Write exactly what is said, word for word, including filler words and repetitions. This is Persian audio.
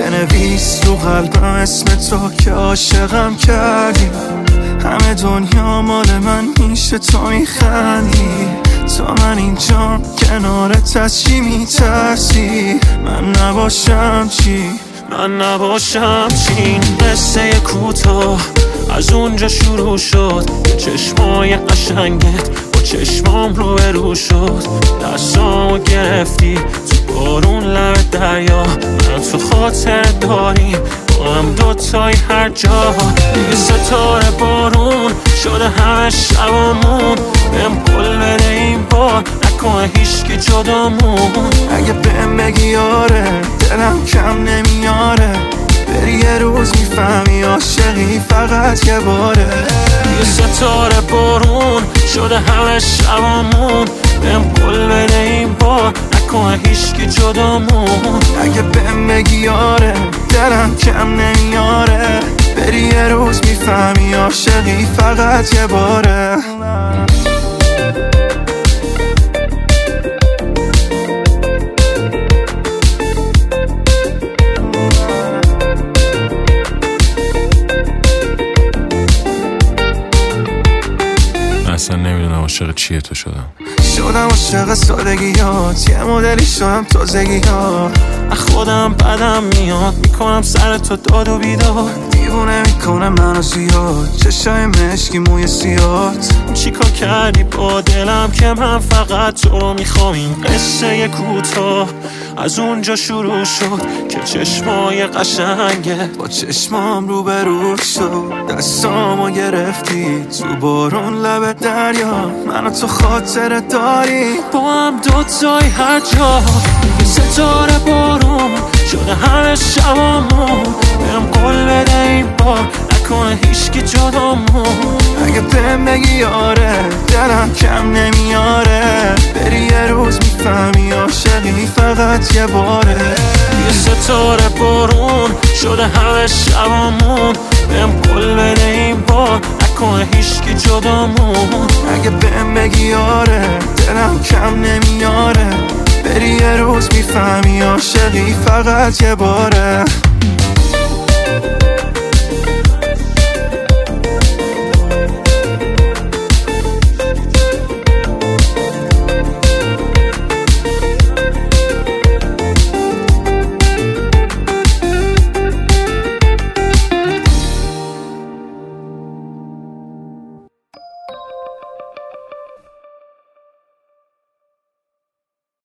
بنویس رو قلبم اسم تو که عاشقم کردی. همه دنیا مال من میشه تو میخندی. تا من اینجا کنارت از چی میترسی؟ من نباشم چی؟ من نباشم چی؟ این قصه کوتاه از اونجا شروع شد. چشمای قشنگت با چشمام رو برو شد. دستامو گرفتی تو بارون لب دریا. من تو خاطر داریم با هم دوتای هر جا. دیگه ستاره بارون شده همه شبامون. بهم قول بده این بار نکنه هیچکی جدامون. اگه بهم بگی آره دلم کم نمیاره. بری یه روز میفهمی عاشقی فقط یه باره. یه ستاره بارون شده همه شبامون. بهم قول بده این بار نکنه هیچکی جدامون. اگه بهم بگی آره دلم کم نمیاره. بری یه روز میفهمی عاشقی فقط یه باره. اصلا نمیدونم عاشق چیه تو شدم. شدم عاشق سادگیات، یه مدلی شدم تازگیات. خودم بدم میاد میکنم سر تو داد و بیداد. دیوونه میکنه منو زیاد چشای مشکی موی سیات. چیکار کردی با دلم که من فقط تو رو میخوام. این قصه کوتاه از اونجا شروع شد که چشمای قشنگت با چشمام رو برو شد. دستامو گرفتی تو بارون لب دریا. منو تو خاطر داری با هم دوتای هر جا. دیگه ستاره بارون شده همه شبامون. بهم قول بده این بار نکنه هیچکی جدامون. اگه بهم بگی آره دلم کم نمیاره. بری یه روز میفهمی عاشقی فقط یه باره. یه ستاره بارون شده همه شبامون. بهم قول بده این بار نکنه هیچکی جدامون. اگه بهم بگی آره دلم کم نمیاره. بری یه روز میفهمی عاشقی فقط یه باره.